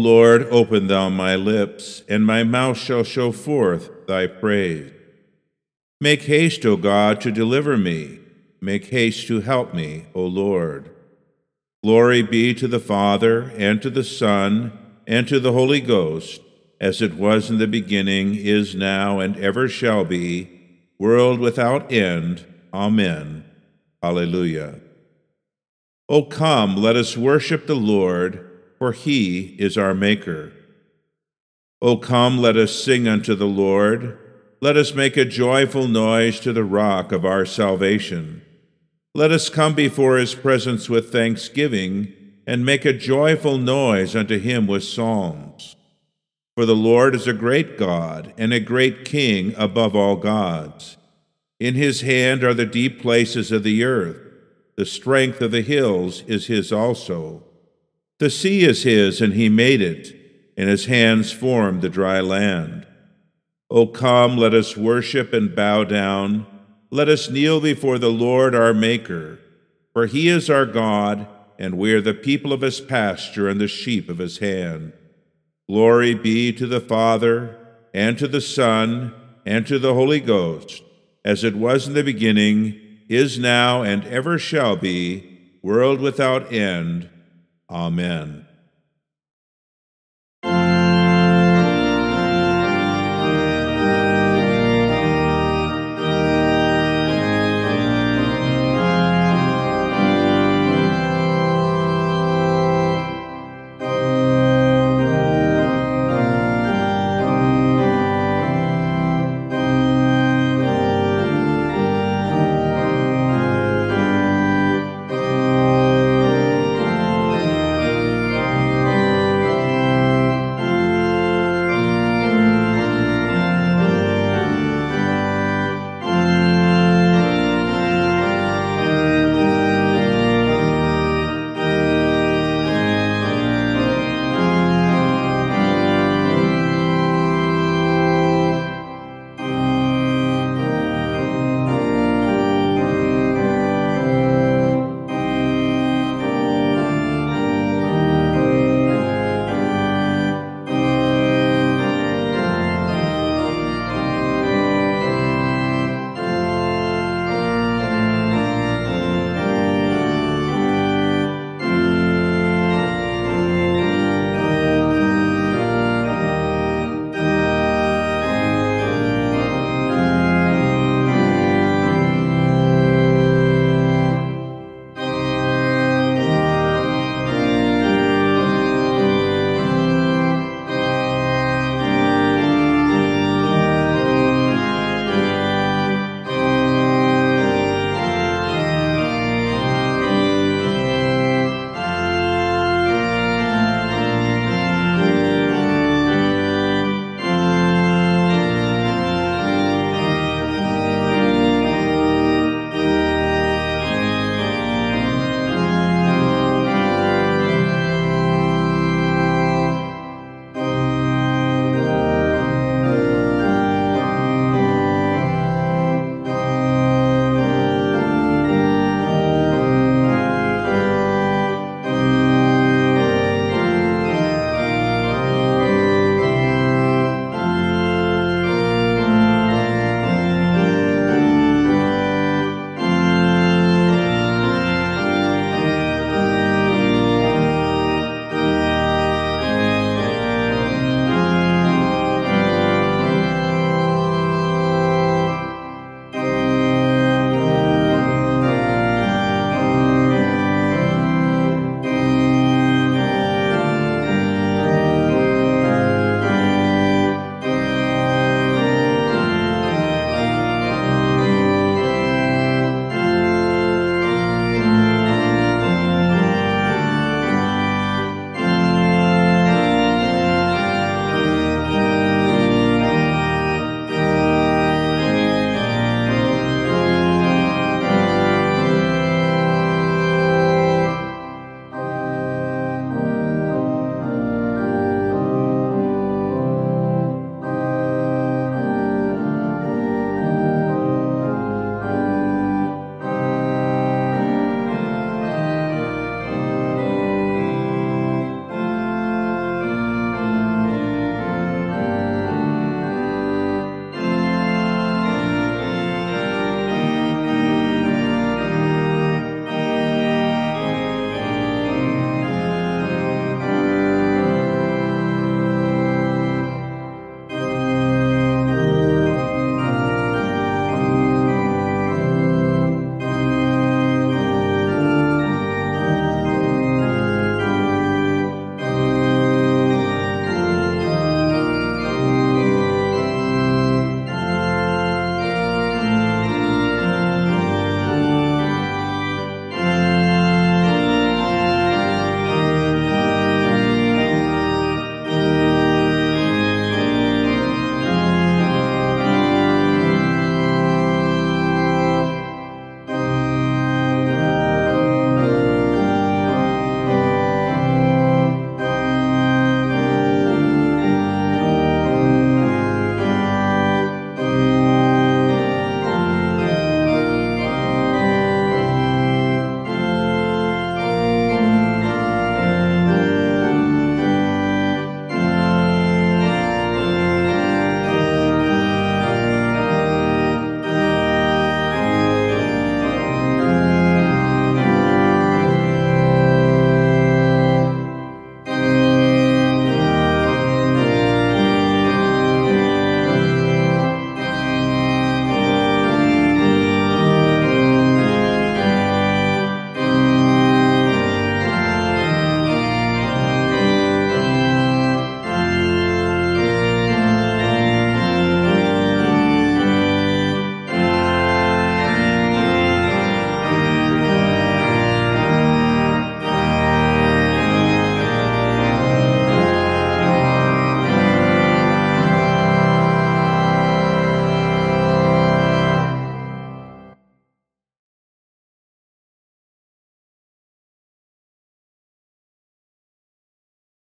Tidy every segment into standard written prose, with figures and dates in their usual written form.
Lord, open thou my lips, and my mouth shall show forth thy praise. Make haste, O God, to deliver me. Make haste to help me, O Lord. Glory be to the Father, and to the Son, and to the Holy Ghost, as it was in the beginning, is now, and ever shall be, world without end. Amen. Alleluia. O come, let us worship the Lord, for he is our Maker. O come, let us sing unto the Lord. Let us make a joyful noise to the rock of our salvation. Let us come before his presence with thanksgiving, and make a joyful noise unto him with psalms. For the Lord is a great God, and a great King above all gods. In his hand are the deep places of the earth. The strength of the hills is his also. The sea is his, and he made it, and his hands formed the dry land. O come, let us worship and bow down. Let us kneel before the Lord our Maker. For he is our God, and we are the people of his pasture and the sheep of his hand. Glory be to the Father, and to the Son, and to the Holy Ghost, as it was in the beginning, is now, and ever shall be, world without end. Amen.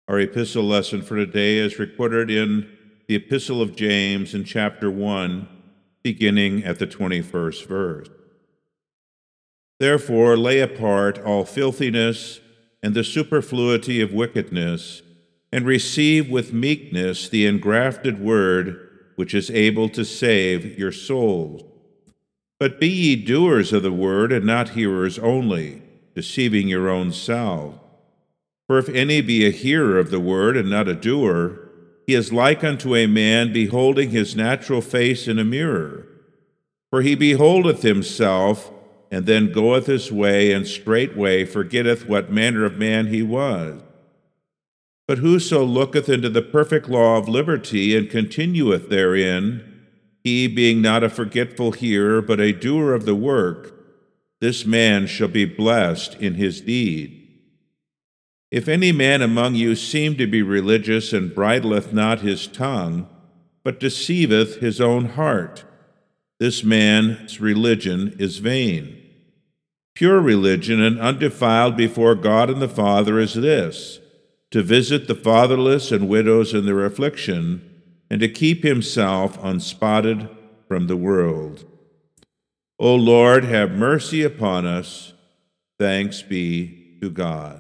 Our epistle lesson for today is recorded in the Epistle of James in chapter 1, beginning at the 21st verse. Therefore, lay apart all filthiness and the superfluity of wickedness, and receive with meekness the engrafted word, which is able to save your souls. But be ye doers of the word, and not hearers only, deceiving your own selves. For if any be a hearer of the word, and not a doer, he is like unto a man beholding his natural face in a mirror. For he beholdeth himself, and then goeth his way, and straightway forgetteth what manner of man he was. But whoso looketh into the perfect law of liberty, and continueth therein, he being not a forgetful hearer, but a doer of the work, this man shall be blessed in his deed. If any man among you seem to be religious, and bridleth not his tongue, but deceiveth his own heart, this man's religion is vain. Pure religion and undefiled before God and the Father is this, to visit the fatherless and widows in their affliction, and to keep himself unspotted from the world. O Lord, have mercy upon us. Thanks be to God.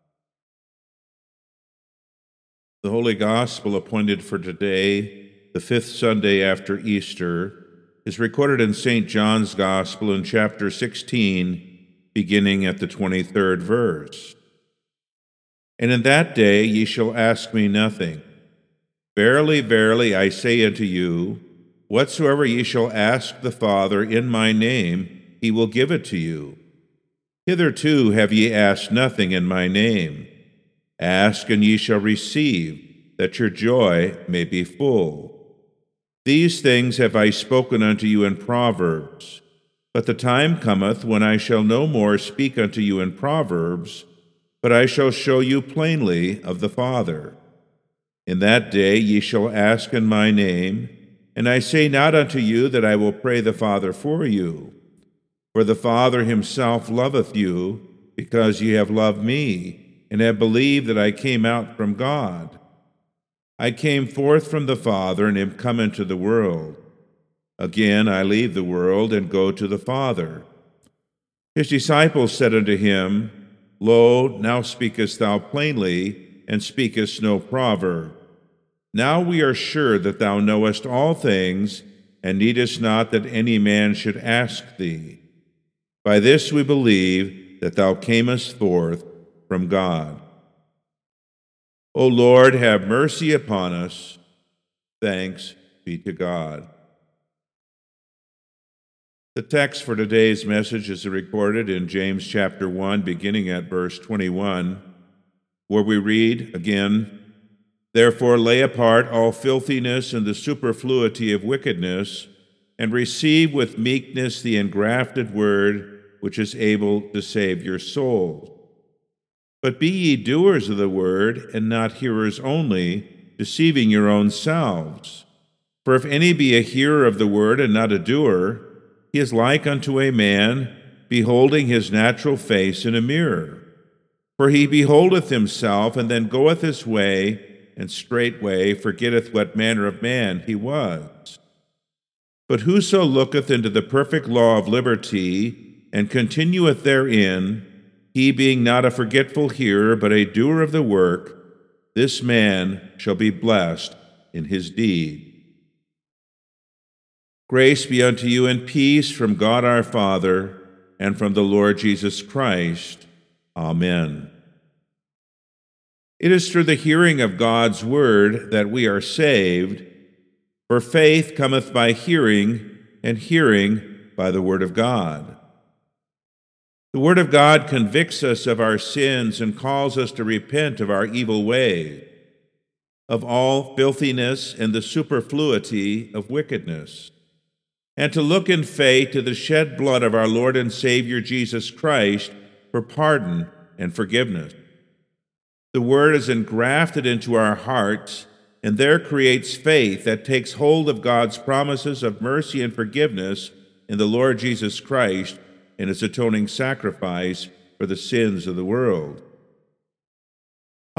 The Holy Gospel appointed for today, the fifth Sunday after Easter, is recorded in St. John's Gospel in chapter 16, beginning at the 23rd verse. And in that day ye shall ask me nothing. Verily, verily, I say unto you, whatsoever ye shall ask the Father in my name, he will give it to you. Hitherto have ye asked nothing in my name. Ask, and ye shall receive, that your joy may be full. These things have I spoken unto you in proverbs. But the time cometh when I shall no more speak unto you in proverbs, but I shall show you plainly of the Father. In that day ye shall ask in my name, and I say not unto you that I will pray the Father for you. For the Father himself loveth you, because ye have loved me, and have believed that I came out from God. I came forth from the Father, and am come into the world. Again I leave the world, and go to the Father. His disciples said unto him, Lo, now speakest thou plainly, and speakest no proverb. Now we are sure that thou knowest all things, and needest not that any man should ask thee. By this we believe that thou camest forth from God. O Lord, have mercy upon us. Thanks be to God. The text for today's message is recorded in James chapter 1, beginning at verse 21, where we read again, Therefore lay apart all filthiness and the superfluity of wickedness, and receive with meekness the engrafted word, which is able to save your souls. But be ye doers of the word, and not hearers only, deceiving your own selves. For if any be a hearer of the word, and not a doer, he is like unto a man beholding his natural face in a mirror. For he beholdeth himself, and then goeth his way, and straightway forgetteth what manner of man he was. But whoso looketh into the perfect law of liberty, and continueth therein, he being not a forgetful hearer, but a doer of the work, this man shall be blessed in his deed. Grace be unto you and peace from God our Father, and from the Lord Jesus Christ. Amen. It is through the hearing of God's word that we are saved, for faith cometh by hearing, and hearing by the word of God. The Word of God convicts us of our sins and calls us to repent of our evil ways, of all filthiness and the superfluity of wickedness, and to look in faith to the shed blood of our Lord and Savior Jesus Christ for pardon and forgiveness. The Word is engrafted into our hearts, and there creates faith that takes hold of God's promises of mercy and forgiveness in the Lord Jesus Christ and his atoning sacrifice for the sins of the world.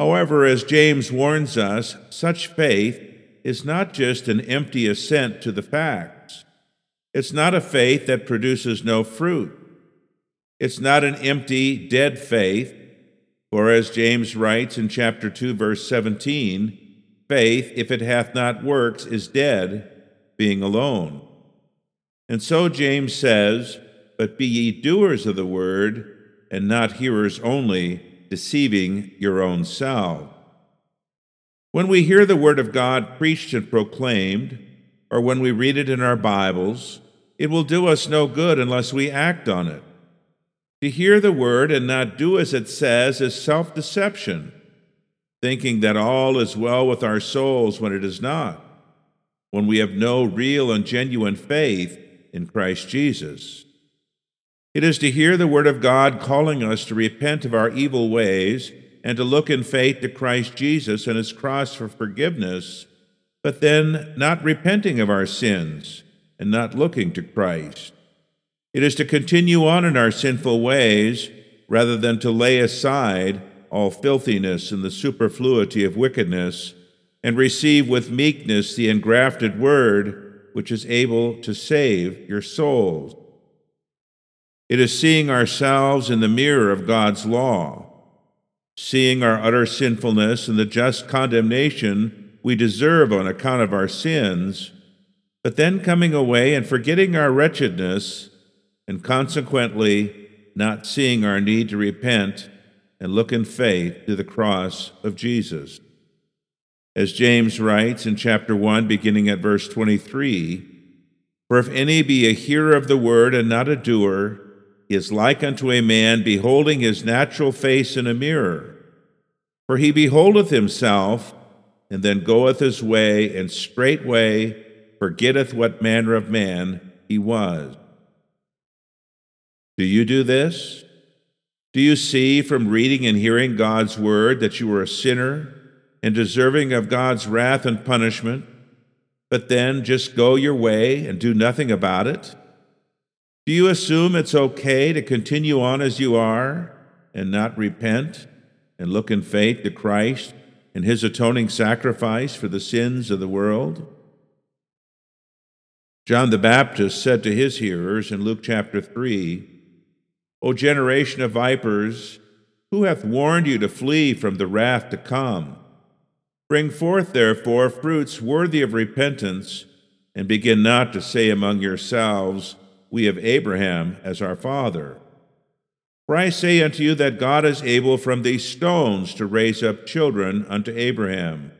However, as James warns us, such faith is not just an empty assent to the facts. It's not a faith that produces no fruit. It's not an empty, dead faith, for as James writes in chapter 2, verse 17, faith, if it hath not works, is dead, being alone. And so James says, but be ye doers of the word, and not hearers only, deceiving your own self. When we hear the word of God preached and proclaimed, or when we read it in our Bibles, it will do us no good unless we act on it. To hear the word and not do as it says is self-deception, thinking that all is well with our souls when it is not, when we have no real and genuine faith in Christ Jesus. It is to hear the word of God calling us to repent of our evil ways and to look in faith to Christ Jesus and his cross for forgiveness, but then not repenting of our sins and not looking to Christ. It is to continue on in our sinful ways rather than to lay aside all filthiness and the superfluity of wickedness and receive with meekness the engrafted word which is able to save your souls. It is seeing ourselves in the mirror of God's law, seeing our utter sinfulness and the just condemnation we deserve on account of our sins, but then coming away and forgetting our wretchedness and consequently not seeing our need to repent and look in faith to the cross of Jesus. As James writes in chapter 1, beginning at verse 23, for if any be a hearer of the word and not a doer, he is like unto a man beholding his natural face in a mirror. For he beholdeth himself, and then goeth his way, and straightway forgetteth what manner of man he was. Do you do this? Do you see from reading and hearing God's word that you are a sinner and deserving of God's wrath and punishment, but then just go your way and do nothing about it? Do you assume it's okay to continue on as you are and not repent and look in faith to Christ and his atoning sacrifice for the sins of the world? John the Baptist said to his hearers in Luke chapter 3, O generation of vipers, who hath warned you to flee from the wrath to come? Bring forth, therefore, fruits worthy of repentance, and begin not to say among yourselves, we have Abraham as our father. For I say unto you that God is able from these stones to raise up children unto Abraham.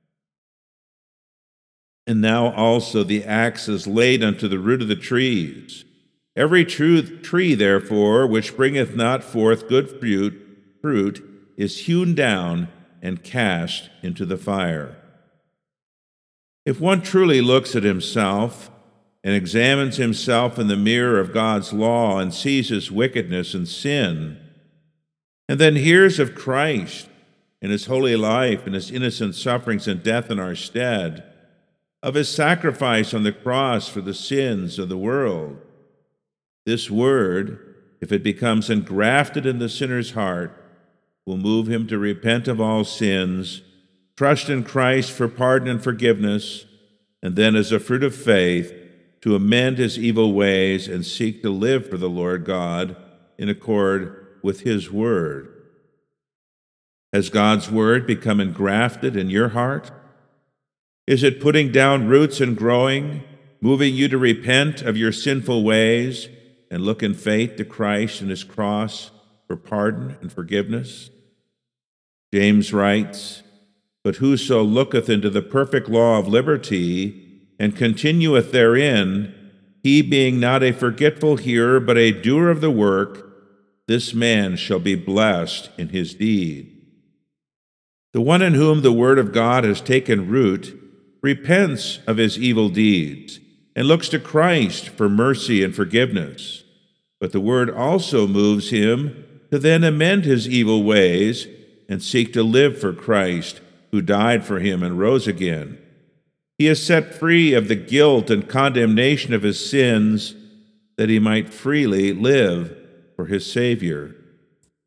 And now also the axe is laid unto the root of the trees. Every tree, therefore, which bringeth not forth good fruit is hewn down and cast into the fire. If one truly looks at himself and examines himself in the mirror of God's law and sees his wickedness and sin, and then hears of Christ and his holy life and his innocent sufferings and death in our stead, of his sacrifice on the cross for the sins of the world, this word, if it becomes engrafted in the sinner's heart, will move him to repent of all sins, trust in Christ for pardon and forgiveness, and then as a fruit of faith, to amend his evil ways and seek to live for the Lord God in accord with his word. Has God's word become engrafted in your heart? Is it putting down roots and growing, moving you to repent of your sinful ways and look in faith to Christ and his cross for pardon and forgiveness? James writes, But whoso looketh into the perfect law of liberty and continueth therein, he being not a forgetful hearer, but a doer of the work, this man shall be blessed in his deed. The one in whom the word of God has taken root repents of his evil deeds and looks to Christ for mercy and forgiveness. But the word also moves him to then amend his evil ways and seek to live for Christ, who died for him and rose again. He is set free of the guilt and condemnation of his sins, that he might freely live for his Savior.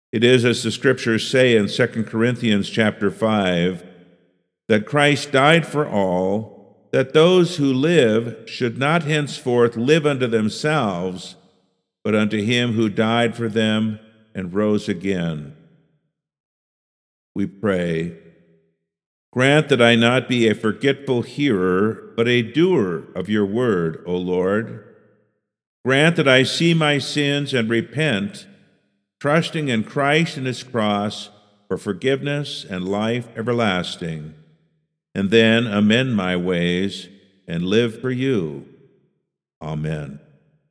It is as the scriptures say in 2 Corinthians chapter 5, that Christ died for all, that those who live should not henceforth live unto themselves, but unto him who died for them and rose again. We pray, grant that I not be a forgetful hearer, but a doer of your word, O Lord. Grant that I see my sins and repent, trusting in Christ and his cross for forgiveness and life everlasting, and then amend my ways and live for you. Amen.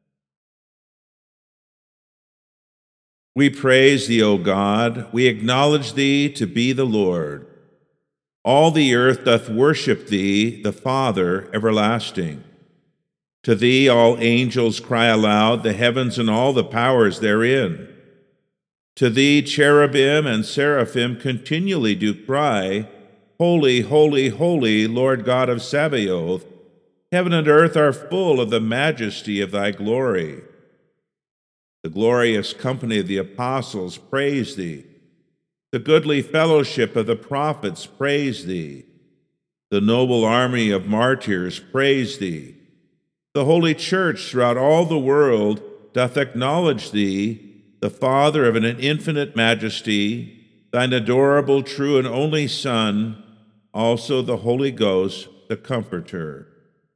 We praise thee, O God. We acknowledge thee to be the Lord. All the earth doth worship thee, the Father everlasting. To thee all angels cry aloud, the heavens and all the powers therein. To thee cherubim and seraphim continually do cry, Holy, holy, holy, Lord God of Sabaoth. Heaven and earth are full of the majesty of thy glory. The glorious company of the apostles praise thee. The goodly fellowship of the prophets praise thee. The noble army of martyrs praise thee. The holy church throughout all the world doth acknowledge thee, the Father of an infinite majesty, thine adorable, true, and only Son, also the Holy Ghost, the Comforter.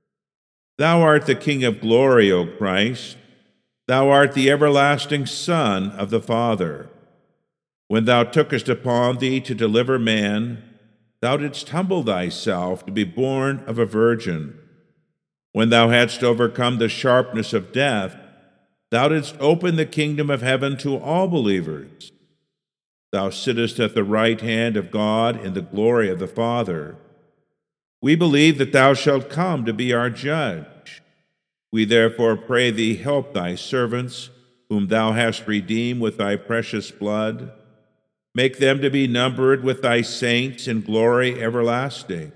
Thou art the King of glory, O Christ. Thou art the everlasting Son of the Father. When thou tookest upon thee to deliver man, thou didst humble thyself to be born of a virgin. When thou hadst overcome the sharpness of death, thou didst open the kingdom of heaven to all believers. Thou sittest at the right hand of God in the glory of the Father. We believe that thou shalt come to be our judge. We therefore pray thee, help thy servants, whom thou hast redeemed with thy precious blood. Make them to be numbered with thy saints in glory everlasting.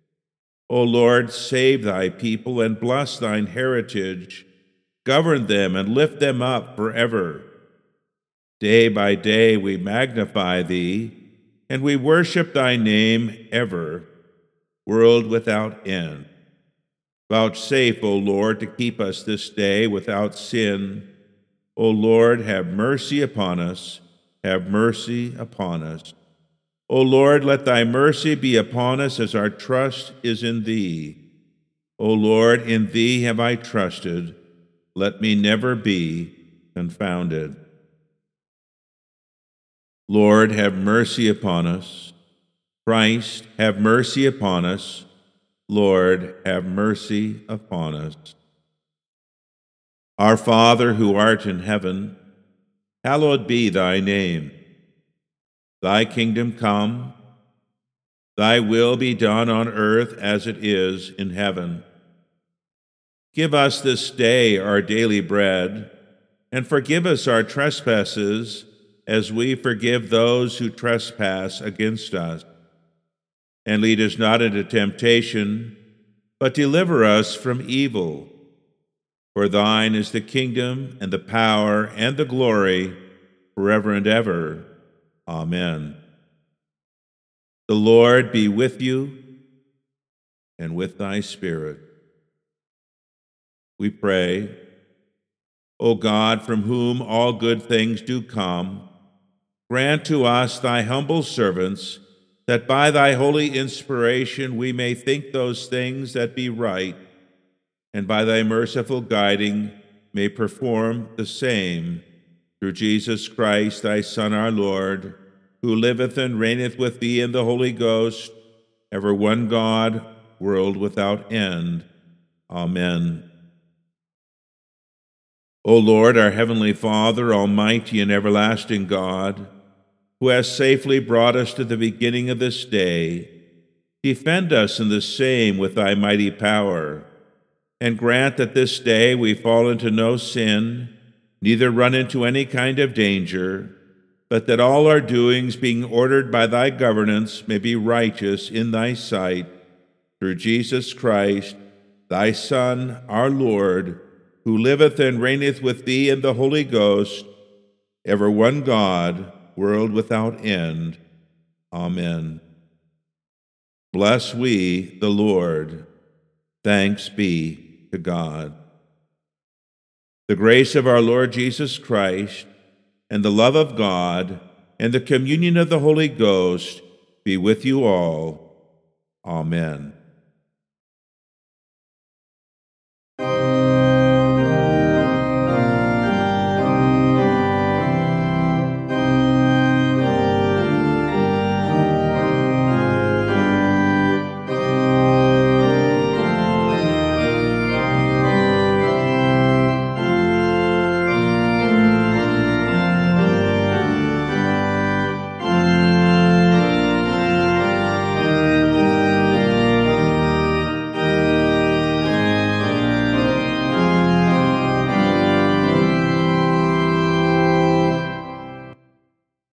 O Lord, save thy people and bless thine heritage. Govern them and lift them up forever. Day by day we magnify thee, and we worship thy name ever, world without end. Vouchsafe, O Lord, to keep us this day without sin. O Lord, have mercy upon us. Have mercy upon us. O Lord, let thy mercy be upon us as our trust is in thee. O Lord, in thee have I trusted. Let me never be confounded. Lord, have mercy upon us. Christ, have mercy upon us. Lord, have mercy upon us. Our Father, who art in heaven, hallowed be thy name. Thy kingdom come, thy will be done on earth as it is in heaven. Give us this day our daily bread, and forgive us our trespasses as we forgive those who trespass against us. And lead us not into temptation, but deliver us from evil. For thine is the kingdom and the power and the glory forever and ever. Amen. The Lord be with you and with thy spirit. We pray, O God, from whom all good things do come, grant to us, thy humble servants, that by thy holy inspiration we may think those things that be right, and by thy merciful guiding may perform the same, through Jesus Christ, thy Son, our Lord, who liveth and reigneth with thee in the Holy Ghost, ever one God, world without end. Amen. O Lord, our heavenly Father, almighty and everlasting God, who hast safely brought us to the beginning of this day, defend us in the same with thy mighty power, and grant that this day we fall into no sin, neither run into any kind of danger, but that all our doings, being ordered by thy governance, may be righteous in thy sight, through Jesus Christ, thy Son, our Lord, who liveth and reigneth with thee in the Holy Ghost, ever one God, world without end. Amen. Bless we the Lord. Thanks be to God. The grace of our Lord Jesus Christ, and the love of God, and the communion of the Holy Ghost be with you all. Amen.